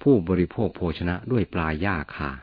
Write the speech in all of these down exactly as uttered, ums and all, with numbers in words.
ผู้บริโภคโภชนะด้วยปลาหญ้าคา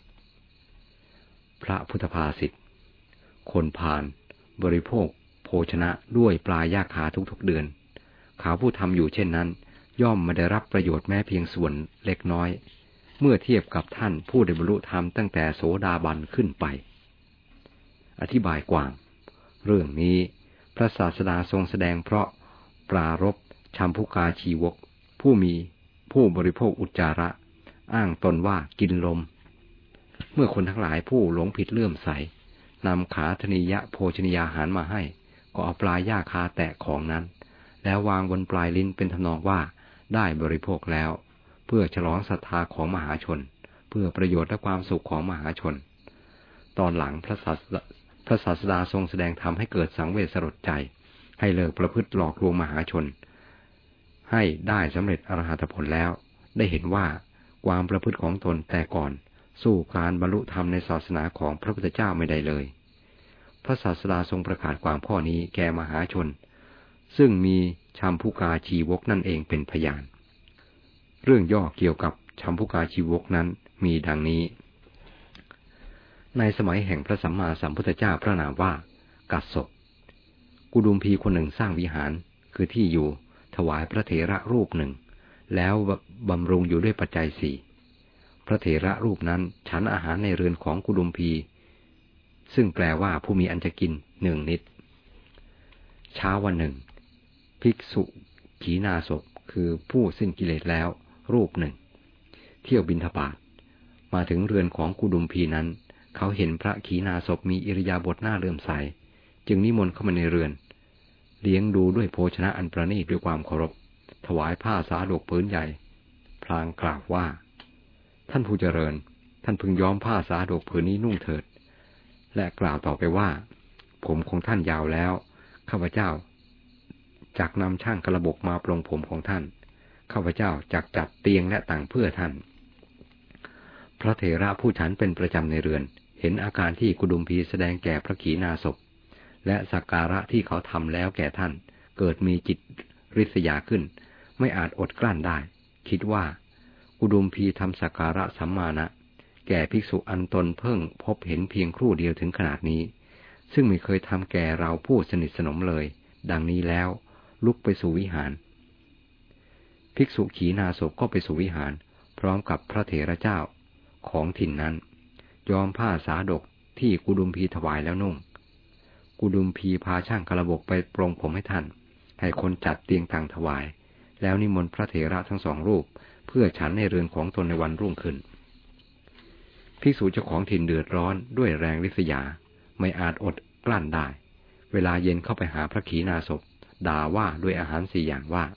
พระพุทธภาษิตคนพาลบริโภคโภชนะด้วยปลาหญ้าคาทุกๆเดือนเขาผู้ทำอยู่เช่นนั้นย่อมไม่ได้รับประโยชน์แม้เพียงส่วนเล็กน้อยเมื่อเทียบกับท่านผู้ได้บรรลุธรรมตั้งแต่โสดาบันขึ้นไปอธิบายกว้างเรื่องนี้พระศาสดาทรงแสดงเพราะปรารภชัมพุกาชีวกผู้มีผู้บริโภคอุจจาระอ้างตนว่ากินลมเมื่อคนทั้งหลายผู้หลงผิดเลื่อมใสนำขาธนิยะโภชนียาหารมาให้ก็เอาปลาหญ้าคาแตะของนั้นแล้ววางบนปลายลิ้นเป็นทำนองว่าได้บริโภคแล้วเพื่อฉลองศรัทธาของมหาชนเพื่อประโยชน์และความสุขของมหาชนตอนหลังพระศาสดาพระศาสดาทรงแสดงธรรมให้เกิดสังเวชสลดใจให้เลิกประพฤติหลอกลวงมหาชนให้ได้สำเร็จอรหัตผลแล้วได้เห็นว่าความประพฤติของตนแต่ก่อนสู้การบรรลุธรรมในศาสนาของพระพุทธเจ้าไม่ได้เลยพระศาสดาทรงประกาศความข้อนี้แก่มหาชนซึ่งมีชัมพุกาชีวกนั่นเองเป็นพยานเรื่องย่อเกี่ยวกับชัมพุกาชีวกนั้นมีดังนี้ในสมัยแห่งพระสัมมาสัมพุทธเจ้าพระนามว่ากัสสปกุดุมพีคนหนึ่งสร้างวิหารคือที่อยู่ถวายพระเถระรูปหนึ่งแล้วบำรุงอยู่ด้วยปัจจัยสี่พระเถระรูปนั้นฉันอาหารในเรือนของกุดุมพีซึ่งแปลว่าผู้มีอันจะกินหนึ่งนิดเช้าวันหนึ่งภิกษุขีณาสพคือผู้สิ้นกิเลสแล้วรูปหนึ่งเที่ยวบิณฑบาตมาถึงเรือนของกุดุมพีนั้นเขาเห็นพระขีณาสพมีอิริยาบถน่าเลื่อมใสจึงนิมนต์เข้ามาในเรือนเลี้ยงดูด้วยโภชนะอันประณีตด้วยความเคารพถวายผ้าสาดกผืนใหญ่พลางกล่าวว่าท่านผู้เจริญท่านพึงย้อมผ้าสาดกผืนนี้นุ่งเถิดและกล่าวต่อไปว่าผมของท่านยาวแล้วข้าพเจ้าจักนำช่างกระบกมาปลงผมของท่านข้าพเจ้าจักจัดเตียงและต่างเพื่อท่านพระเถระผู้ฉันเป็นประจำในเรือนเห็นอาการที่กุดุมพีแสดงแก่พระขีณาสพและสักการะที่เขาทำแล้วแก่ท่านเกิดมีจิตริษยาขึ้นไม่อาจอดกลั้นได้คิดว่ากุดุมพีทำสักการะสัมมานะแก่ภิกษุอันตนเพิ่งพบเห็นเพียงครู่เดียวถึงขนาดนี้ซึ่งไม่เคยทำแก่เราผู้สนิทสนมเลยดังนี้แล้วลุกไปสู่วิหารภิกษุขีณาสพก็ไปสู่วิหารพร้อมกับพระเถระเจ้าของถิ่นนั้นยอมผ้าสาดกที่กุดุมพีถวายแล้วนุ่งกุดุมพีพาช่างกระบกไปปรงผมให้ท่านให้คนจัดเตียงต่างถวายแล้วนิมนต์พระเถระทั้งสองรูปเพื่อฉันในเรือนของตนในวันรุ่งขึ้นภิกษุเจ้าของถิ่นเดือดร้อนด้วยแรงริษยาไม่อาจอดกลั้นได้เวลาเย็นเข้าไปหาพระขีณาสพด่าว่าด้วยอาหารสี่อย่างว่า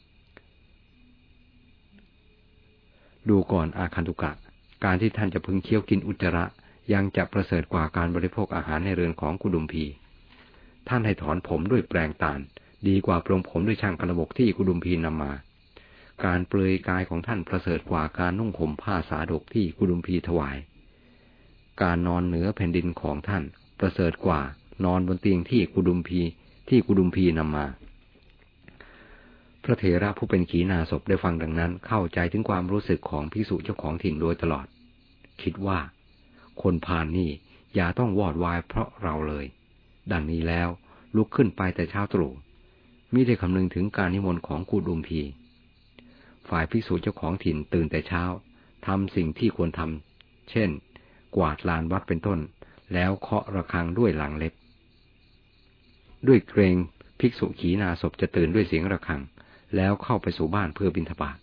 ดูก่อนอาคันตุกะการที่ท่านจะพึงเคี้ยวกินอุจจาระยังจะประเสริฐกว่าการบริโภคอาหารในเรือนของกุดุมพีท่านให้ถอนผมด้วยแปรงตาลดีกว่าปรงผมด้วยช่างกระบกที่กุดุมพีนำมาการเปลือยกายของท่านประเสริฐกว่าการนุ่งห่มผ้าสาดกที่กุดุมพีถวายการนอนเหนือแผ่นดินของท่านประเสริฐกว่านอนบนเตียงที่กุดุมพีที่กุดุมพีนำมาพระเถระผู้เป็นขีณาสพได้ฟังดังนั้นเข้าใจถึงความรู้สึกของภิกษุเจ้าของถิ่นโดยตลอดคิดว่าคนพาลนี่อย่าต้องวอดวายเพราะเราเลยดังนี้แล้วลุกขึ้นไปแต่เช้าตรู่มิได้คำนึงถึงการนิมนต์ของกุดุมพีฝ่ายภิกษุเจ้าของถิ่นตื่นแต่เช้าทำสิ่งที่ควรทำเช่นกวาดลานวัดเป็นต้นแล้วเคาะระฆังด้วยหลังเล็บด้วยเกรงภิกษุขีณาสพจะตื่นด้วยเสียงระฆังแล้วเข้าไปสู่บ้านเพื่อบิณฑบาต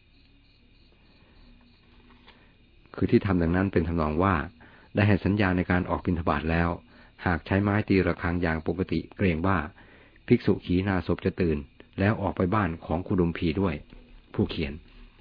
คือที่ทำดังนั้นเป็นทำนองว่าได้ให้สัญญาในการออกบิณฑบาตแล้วหากใช้ไม้ตีระฆังอย่างปกติเกรงว่าภิกษุขีณาสพจะตื่นแล้วออกไปบ้านของกุดุมพีด้วยผู้เขียน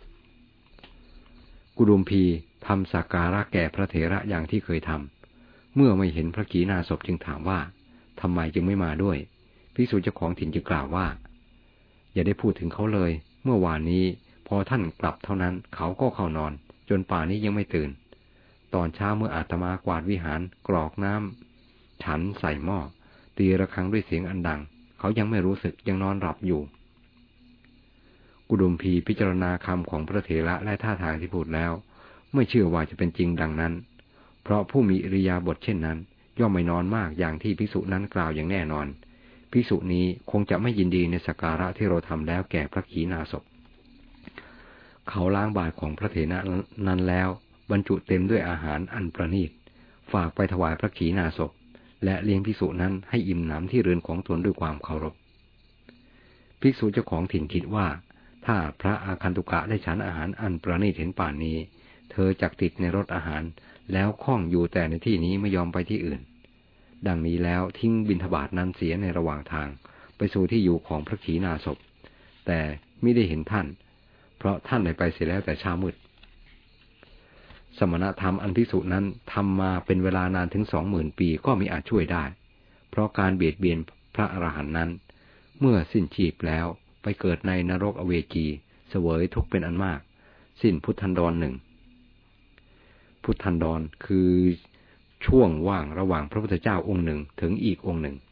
กุดุมพีทำสักการะแก่พระเถระอย่างที่เคยทำเมื่อไม่เห็นพระขีณาสพจึงถามว่าทำไมจึงไม่มาด้วยภิกษุเจ้าของถิ่นจึงกล่าวว่าอย่าได้พูดถึงเขาเลยเมื่อวานนี้พอท่านกลับเท่านั้นเขาก็เข้านอนจนป่านนี้ยังไม่ตื่นตอนเช้าเมื่ออาตมากวาดวิหารกรอกน้ำฉันใส่หม้อตีระฆังด้วยเสียงอันดังเขายังไม่รู้สึกยังนอนหลับอยู่กุดุมพีพิจารณาคำของพระเถระและท่าทางที่พูดแล้วไม่เชื่อว่าจะเป็นจริงดังนั้นเพราะผู้มีอิริยาบถเช่นนั้นย่อมไม่นอนมากอย่างที่ภิกษุนั้นกล่าวอย่างแน่นอนภิกษุนี้คงจะไม่ยินดีในสักการะที่เราทำแล้วแก่พระขีณาสพเขาล้างบาตรของพระเถระนั้นแล้วบรรจุเต็มด้วยอาหารอันประณีตฝากไปถวายพระขีณาสพและเลี้ยงภิกษุนั้นให้อิ่มหนำที่เรือนของตนด้วยความเคารพภิกษุเจ้าของถิ่นคิดว่าถ้าพระอาคันตุกะได้ฉันอาหารอันประณีตเห็นป่านนี้เธอจักติดในรสอาหารแล้วคล้องอยู่แต่ในที่นี้ไม่ยอมไปที่อื่นดังนี้แล้วทิ้งบิณฑบาตนั้นเสียในระหว่างทางไปสู่ที่อยู่ของพระขีณาสพแต่ไม่ได้เห็นท่านเพราะท่านได้ไปเสียแล้วแต่เช้ามืดสมณธรรมอันภิกษุนั้นทำมาเป็นเวลานานถึงสองหมื่นปีก็มิอาจช่วยได้เพราะการเบียดเบียนพระอรหันต์นั้นเมื่อสิ้นชีพแล้วไปเกิดในนรกอเวจีเสวยทุกข์เป็นอันมากสิ้นพุทธันดรหนึ่งพุทธันดรคือช่วงว่างระหว่างพระพุทธเจ้าองค์หนึ่งถึงอีกองค์หนึ่ง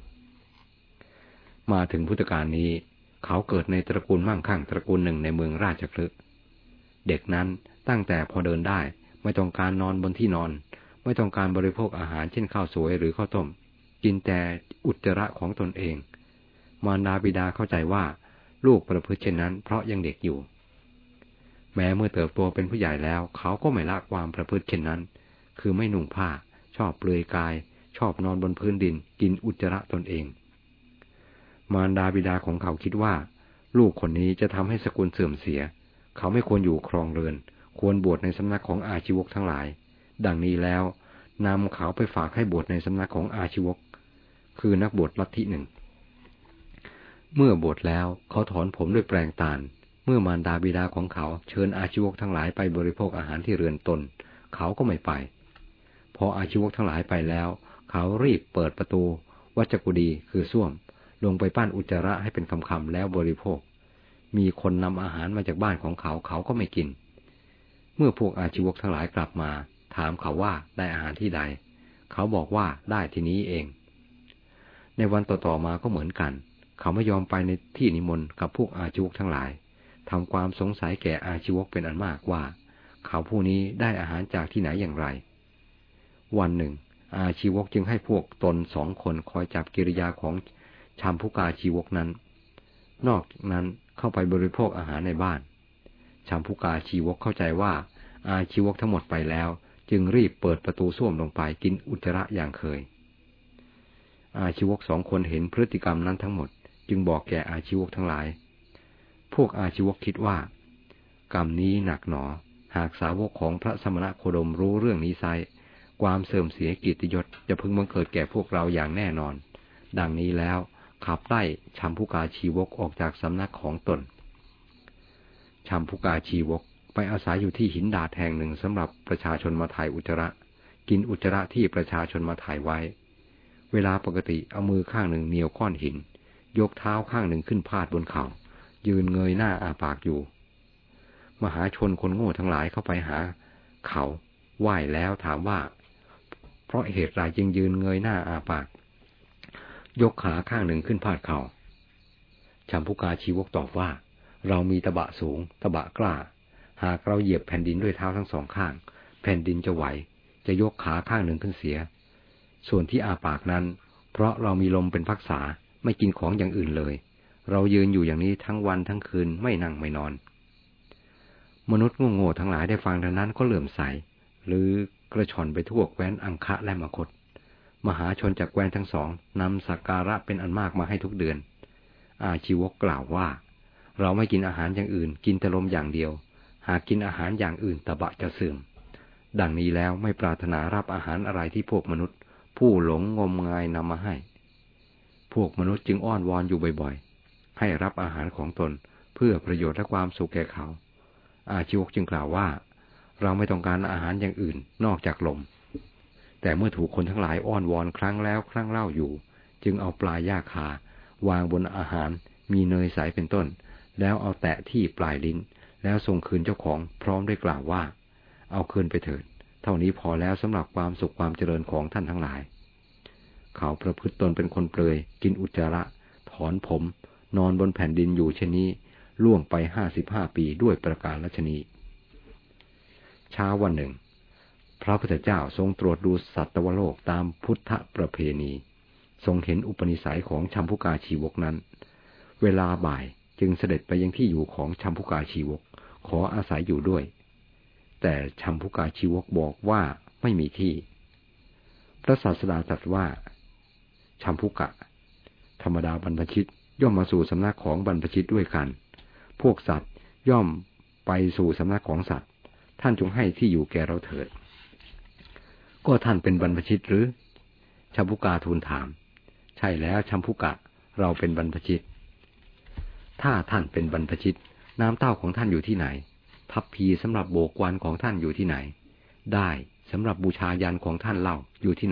มาถึงพุทธกาลนี้เขาเกิดในตระกูลมั่งคั่งตระกูลหนึ่งในเมืองราชคฤห์เด็กนั้นตั้งแต่พอเดินได้ไม่ต้องการนอนบนที่นอนไม่ต้องการบริโภคอาหารเช่นข้าวสวยหรือข้าวต้มกินแต่อุจจาระของตนเองมารดาบิดาเข้าใจว่าลูกประพฤติเช่นนั้นเพราะยังเด็กอยู่แม้เมื่อเติบโตเป็นผู้ใหญ่แล้วเขาก็ไม่ละความประพฤติเช่นนั้นคือไม่นุ่งผ้าชอบเปลือยกายชอบนอนบนพื้นดินกินอุจจาระตนเองมารดาบิดาของเขาคิดว่าลูกคนนี้จะทำให้สกุลเสื่อมเสียเขาไม่ควรอยู่ครองเรือนควรบวชในสำนักของอาชีวกทั้งหลายดังนี้แล้วนำเขาไปฝากให้บวชในสำนักของอาชีวกคือนักบวชลัทธิหนึ่งเมื่อบวชแล้วเขาถอนผมด้วยแปรงตาลเมื่อมารดาบิดาของเขาเชิญอาชีวกทั้งหลายไปบริโภคอาหารที่เรือนตนเขาก็ไม่ไปพออาชีวกทั้งหลายไปแล้วเขารีบเปิดประตูวัจกุดีคือส้วมลงไปปั้นอุจจาระให้เป็นคำๆแล้วบริโภคมีคนนำอาหารมาจากบ้านของเขาเขาก็ไม่กินเมื่อพวกอาชีวกทั้งหลายกลับมาถามเขาว่าได้อาหารที่ใดเขาบอกว่าได้ที่นี้เองในวันต่อๆมาก็เหมือนกันเขาไม่ยอมไปในที่นิมนต์กับพวกอาชีวกทั้งหลายทำความสงสัยแก่อาชีวกเป็นอันมากว่าเขาผู้นี้ได้อาหารจากที่ไหนอย่างไรวันหนึ่งอาชีวกจึงให้พวกตนสองคนคอยจับกิริยาของชัมพุกาชีวกนั้นนอกจากนั้นเข้าไปบริโภคอาหารในบ้านชัมพุกาชีวกเข้าใจว่าอาชีวกทั้งหมดไปแล้วจึงรีบเปิดประตูส้วมลงไปกินอุจจาระอย่างเคยอาชีวกสองคนเห็นพฤติกรรมนั้นทั้งหมดจึงบอกแก่อาชีวกทั้งหลายพวกอาชีวกคิดว่ากรรมนี้หนักหนอหากสาวกของพระสมณโคดมรู้เรื่องนี้ไซความเสื่อมเสียเกียรติยศจะพึงบังเกิดแก่พวกเราอย่างแน่นอนดังนี้แล้วขับไล่ชัมพุกาชีวกออกจากสำนักของตนชัมพุกาชีวกไปอาศัยอยู่ที่หินดาดแห่งหนึ่งสำหรับประชาชนมาถ่ายอุจจาระกินอุจจาระที่ประชาชนมาถ่ายไว้เวลาปกติเอามือข้างหนึ่งเหนี่ยวก้อนหินยกเท้าข้างหนึ่งขึ้นพาดบนเข่ายืนเงยหน้าอาปากอยู่มหาชนคนโง่ทั้งหลายเข้าไปหาเขาไหว้แล้วถามว่าเพราะเหตุไรจึงยืนเงยหน้าอาปากยกขาข้างหนึ่งขึ้นพาดเข่าชัมพุกาชีวกตอบว่าเรามีตะบะสูงตะบะกล้าหากเราเหยียบแผ่นดินด้วยเท้าทั้งสองข้างแผ่นดินจะไหวจะยกขาข้างหนึ่งขึ้นเสียส่วนที่อาปากนั้นเพราะเรามีลมเป็นพักษาไม่กินของอย่างอื่นเลยเรายืนอยู่อย่างนี้ทั้งวันทั้งคืนไม่นั่งไม่นอนมนุษย์โง่ๆทั้งหลายได้ฟังดังนั้นก็เหลื่อมใสหรือกระชอนไปทั่วแคว้นอังคะและมคธมหาชนจากแคว้นทั้งสองนำสักการะเป็นอันมากมาให้ทุกเดือนอาชีวกกล่าวว่าเราไม่กินอาหารอย่างอื่นกินแต่ลมอย่างเดียวหากกินอาหารอย่างอื่นตะบะจะเสื่อมดังนี้แล้วไม่ปรารถนารับอาหารอะไรที่พวกมนุษย์ผู้หลงงมงายนำมาให้พวกมนุษย์จึงอ้อนวอนอยู่บ่อยๆให้รับอาหารของตนเพื่อประโยชน์และความสุขแก่เขาอาชีวกจึงกล่าวว่าเราไม่ต้องการอาหารอย่างอื่นนอกจากลมแต่เมื่อถูกคนทั้งหลายอ้อนวอนครั้งแล้วครั้งเล่าอยู่จึงเอาปลายหญ้าคาวางบนอาหารมีเนยใสเป็นต้นแล้วเอาแตะที่ปลายลิ้นแล้วส่งคืนเจ้าของพร้อมด้วยกล่าวว่าเอาคืนไปเถิดเท่านี้พอแล้วสำหรับความสุขความเจริญของท่านทั้งหลายเขาประพฤติตนเป็นคนเปลือยกินอุจจาระถอนผมนอนบนแผ่นดินอยู่เช่นนี้ล่วงไปห้าสิบห้าปีด้วยประการฉะนี้เช้าวันหนึ่งพระพุทธเจ้าทรงตรวจดูสัตวโลกตามพุทธประเพณีทรงเห็นอุปนิสัยของชัมพุกาชีวกนั้นเวลาบ่ายจึงเสด็จไปยังที่อยู่ของชัมพุกาชีวกขออาศัยอยู่ด้วยแต่ชัมพุกาชีวกบอกว่าไม่มีที่พระศาสดาตรัสว่าชัมพุกะธรรมดาบรรพชิตย่อมมาสู่สำนักของบรรพชิตด้วยกันพวกสัตว์ย่อมไปสู่สำนักของสัตว์ท่านจงให้ที่อยู่แก่เราเถิดก็ท่านเป็นบรรพชิตหรือชัมพุกาทูลถามใช่แล้วชัมพุกะเราเป็นบรรพชิตถ้าท่านเป็นบรรพชิตน้ำเต้าของท่านอยู่ที่ไหนทัพพีสำหรับโบกวันของท่านอยู่ที่ไหนได้สำหรับบูชายันของท่านเล่าอยู่ที่ไหน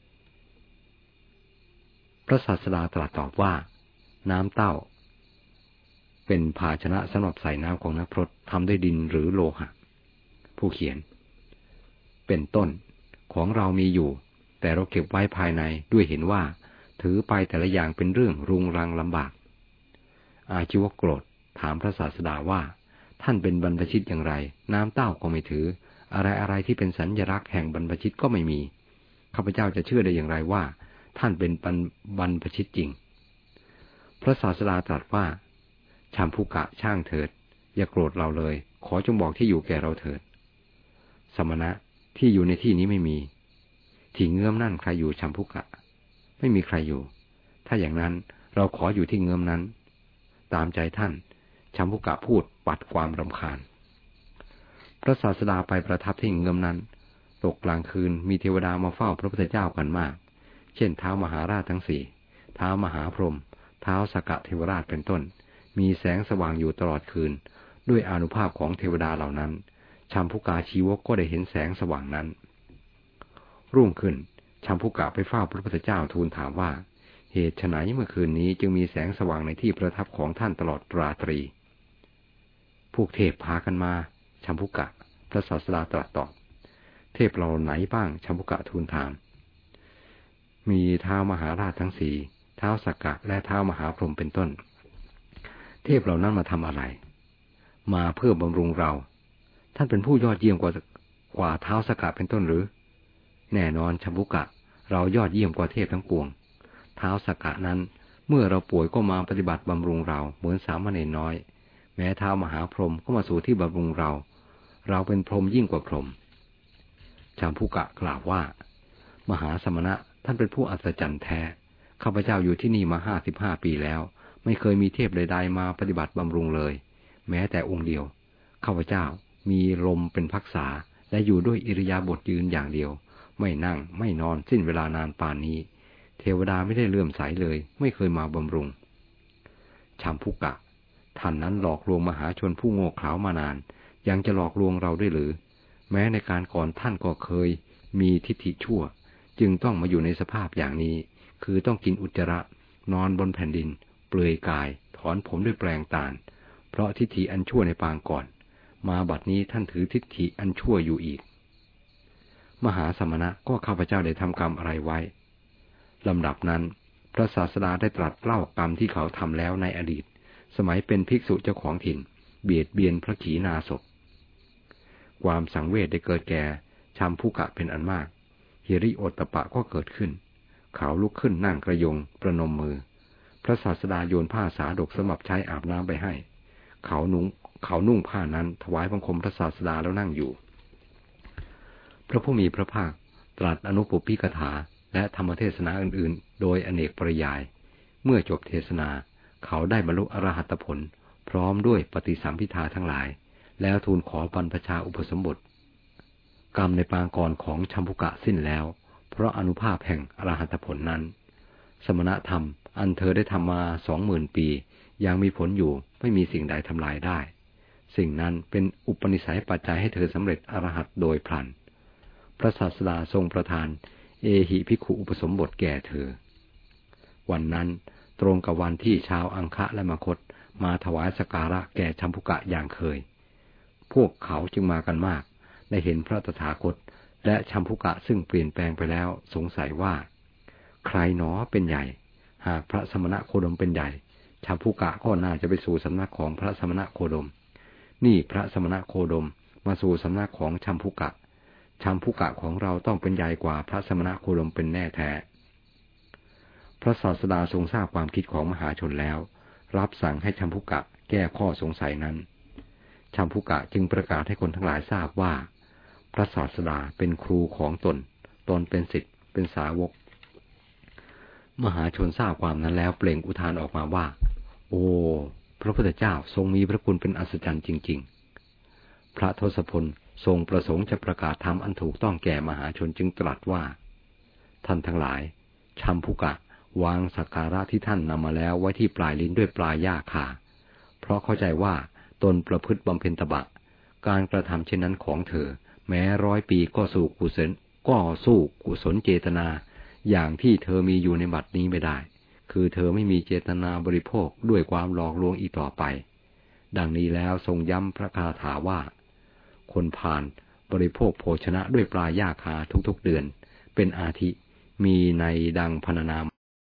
พระศาสดาตรัสตอบว่าน้ำเต้าเป็นภาชนะสำหรับใส่น้ำของนักพรตทำด้วยดินหรือโลหะผู้เขียนเป็นต้นของเรามีอยู่แต่เราเก็บไว้ภายในด้วยเห็นว่าถือไปแต่ละอย่างเป็นเรื่องรุงรังลำบากอาชีวะโกรธถามพระศาสดาว่าท่านเป็นบรรพชิตอย่างไรน้ำเต้าก็ไม่ถืออะไรอะไรที่เป็นสัญลักษณ์แห่งบรรพชิตก็ไม่มีข้าพเจ้าจะเชื่อได้อย่างไรว่าท่านเป็นบรรพชิตจริงพระศาสดาตรัสว่าชัมพุกะช่างเถิดอย่าโกรธเราเลยขอจงบอกที่อยู่แก่เราเถิดสมณะที่อยู่ในที่นี้ไม่มีที่เงื้อมนั่นใครอยู่ชัมพุกะไม่มีใครอยู่ถ้าอย่างนั้นเราขออยู่ที่เงื้อมนั้นตามใจท่านชัมพุกะพูดปัดความรำคาญพระศาสดาไปประทับที่เงื้อมนั้นตกกลางคืนมีเทวดามาเฝ้าพระพุทธเจ้ากันมากเช่นท้าวมหาราชทั้งสี่ท้าวมหาพรหมท้าวสักกะเทวราชเป็นต้นมีแสงสว่างอยู่ตลอดคืนด้วยอานุภาพของเทวดาเหล่านั้นชัมพุกาชีวกก็ได้เห็นแสงสว่างนั้นรุ่งขึ้นชัมพุกะไปเฝ้าพระพุทธเจ้าทูลถามว่าเหตุไฉนเมื่อคืนนี้จึงมีแสงสว่างในที่ประทับของท่านตลอดราตรีพวกเทพพากันมาชัมพุกะพระศาสดาตรัสตอบเทพเหล่าไหนบ้างชัมพุกะทูลถามมีท้าวมหาราชทั้งสี่ท้าวสักกะและท้าวมหาพรหมเป็นต้นเทพเหล่านั้นมาทำอะไรมาเพื่อบำรุงเราท่านเป็นผู้ยอดเยี่ยมกว่ากว่าท้าวสักกะเป็นต้นหรือแน่นอนชัมพุกะเรายอดเยี่ยมกว่าเทพทั้งปวงท้าวสักกะนั้นเมื่อเราป่วยก็มาปฏิบัติบำรุงเราเหมือนสามเณรน้อยแม้ท้าวมหาพรหมก็มาสู่ที่บำรุงเราเราเป็นพรหมยิ่งกว่าพรหมชัมพุกะกล่าวว่ามหาสมณะท่านเป็นผู้อัศจรรย์แท้ข้าพเจ้าอยู่ที่นี่มาห้าสิบห้าปีแล้วไม่เคยมีเทพใดๆมาปฏิบัติบำรุงเลยแม้แต่องค์เดียวข้าพเจ้ามีลมเป็นภักษาและอยู่ด้วยอิริยาบถยืนอย่างเดียวไม่นั่งไม่นอนสิ้นเวลานานป่านนี้เทวดาไม่ได้เลื่อมใสเลยไม่เคยมาบำรุงชัมพุกะท่านนั้นหลอกลวงมหาชนผู้โง่เขลามานานยังจะหลอกลวงเราได้หรือแม้ในการก่อนท่านก็เคยมีทิฏฐิชั่วจึงต้องมาอยู่ในสภาพอย่างนี้คือต้องกินอุจจาระนอนบนแผ่นดินเปลือยกายถอนผมด้วยแปรงตาลเพราะทิฏฐิอันชั่วในปางก่อนมาบัดนี้ท่านถือทิฏฐิอันชั่วอยู่อีกมหาสมณะก็ข้าพเจ้าได้ทำกรรมอะไรไว้ลำดับนั้นพระศาสดาได้ตรัสเล่ากรรมที่เขาทำแล้วในอดีตสมัยเป็นภิกษุเจ้าของถิ่นเบียดเบียนพระขีณาสพความสังเวชได้เกิดแก่ชัมพุกะเป็นอันมากหิริโอตตัปปะก็เกิดขึ้นเขาลุกขึ้นนั่งกระยงประนมมือพระศาสดาโยนผ้าสาดกสำหรับใช้อาบน้ำไปให้เขานุ่งเขานุ่งผ้านั้นถวายบังคมพระศาสดาแล้วนั่งอยู่พระผู้มีพระภาคตรัสอนุปปิกถาและธรรมเทศนาอื่นๆโดยอเนกปริยายเมื่อจบเทศนาเขาได้บรรลุอรหัตผลพร้อมด้วยปฏิสัมภิทาทั้งหลายแล้วทูลขอบรรพชาอุปสมบทกรรมในปางก่อนของชัมพุกะสิ้นแล้วเพราะอนุภาพแห่งอรหัตผลนั้นสมณธรรมอันเธอได้ทำมาสองหมื่นปียังมีผลอยู่ไม่มีสิ่งใดทำลายได้สิ่งนั้นเป็นอุปนิสัยปัจจัยให้เธอสำเร็จอรหัตโดยพลันพระศาสดาทรงประทานเอหิภิกขุอุปสมบทแก่เธอวันนั้นตรงกับวันที่ชาวอังคะและมคธมาถวายสักการะแก่ชัมพุกะอย่างเคยพวกเขาจึงมากันมากได้เห็นพระตถาคตและชัมพุกะซึ่งเปลี่ยนแปลงไปแล้วสงสัยว่าใครหนอเป็นใหญ่หากพระสมณโคดมเป็นใหญ่ชัมพุกะก็น่าจะไปสู่สำนักของพระสมณโคดมนี่พระสมณโคดมมาสู่สำนักของชัมพุกะชัมพุกะของเราต้องเป็นใหญ่กว่าพระสมณโคดมเป็นแน่แท้พระศาสดาทรงทราบความคิดของมหาชนแล้วรับสั่งให้ชัมพุกะแก้ข้อสงสัยนั้นชัมพุกะจึงประกาศให้คนทั้งหลายทราบว่าพระศาสดาเป็นครูของตนตนเป็นศิษย์เป็นสาวกมหาชนทราบความนั้นแล้วเปล่งอุทานออกมาว่าโอ้พระพุทธเจ้าทรงมีพระคุณเป็นอัศจรรย์จริงๆพระทศพลทรงประสงค์จะประกาศธรรมอันถูกต้องแก่มหาชนจึงตรัสว่าท่านทั้งหลายชัมพุกะวางสักการะที่ท่านนำมาแล้วไว้ที่ปลายลิ้นด้วยปลายหญ้าคาเพราะเข้าใจว่าตนประพฤติบำเพ็ญตบะการกระทำเช่นนั้นของเธอแม้ร้อยปีก็สู้กุศลก็สู้กุศลเจตนาอย่างที่เธอมีอยู่ในบัดนี้ไม่ได้คือเธอไม่มีเจตนาบริโภคด้วยความหลอกลวงอีกต่อไปดังนี้แล้วทรงย้ำพระคาถาว่าคนพาลบริโภคโภชนะด้วยปลาหญ้าคาทุกๆเดือนเป็นอาทิมีในดังพรรณนา